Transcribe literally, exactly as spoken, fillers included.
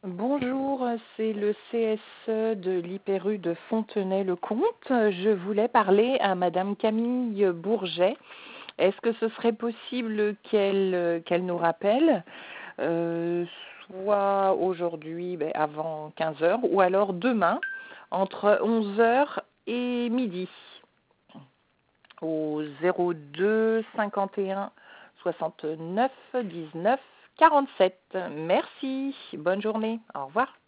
Bonjour, c'est le C S E de l'I P R U de Fontenay-le-Comte. Je voulais parler à Madame Camille Bourget. Est-ce que ce serait possible qu'elle qu'elle nous rappelle, euh, soit aujourd'hui ben, avant quinze heures ou alors demain entre onze heures et midi au zéro deux cinquante et un soixante-neuf dix-neuf quarante-sept. Merci, bonne journée, au revoir.